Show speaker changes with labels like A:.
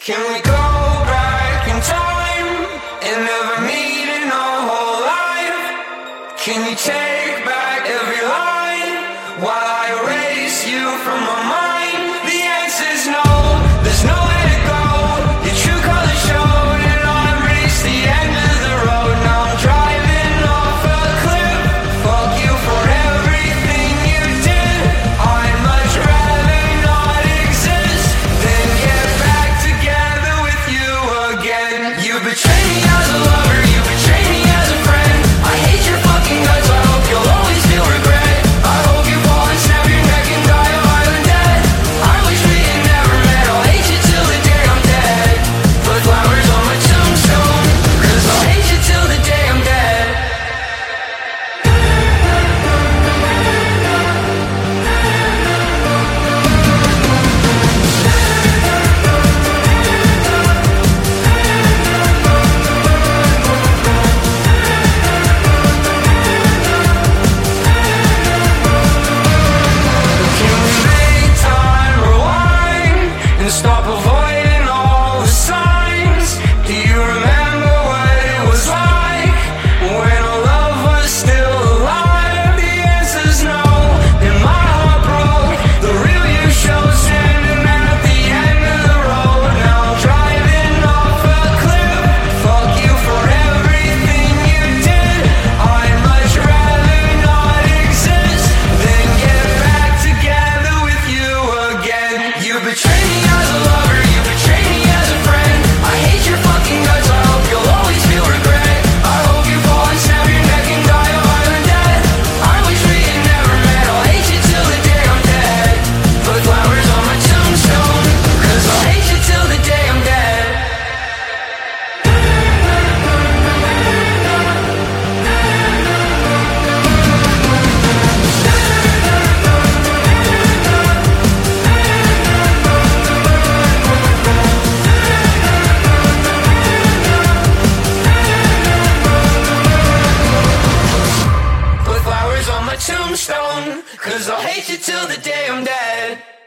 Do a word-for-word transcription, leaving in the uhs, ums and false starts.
A: Can we go back in time and never meet in our whole life? Can you take back every line while I erase you from my mind? The answer's no, there's nowhere to go. Your true colors showed and I've reached the end of the road. Now I'm driving off a cliff. Fuck you for everything you did. I'd much rather not exist than get back together with you again. You betrayed me as a lover, you betrayed me as a friend. I hate your fucking guts, I hope you'll always feel regret. I hope you fall and snap your neck and die a violent death. I wish we had never met, I'll hate you till the day I'm dead. Put flowers on my tombstone, cause I'll hate you till the day I'm dead. Can we make time rewind and stop avoiding all the signs? Do you remember what it was like when our love was still alive? The answer's no, and my heart broke. The real you showed standing at the end of the road. Now I'm driving off a cliff. Fuck you for everything you did. I'd much rather not exist than get back together with you again. You betrayed me as a lover, you betrayed me as a friend. I hate your fucking guts, I hope you'll always feel regret. I hope you fall and snap your neck and die a violent death. I wish we had never met, I'll hate you till the day I'm dead. Put flowers on my tombstone, cause I'll hate you till the day I'm dead. Put flowers on my tombstone, cause I'll hate you till the day I'm dead.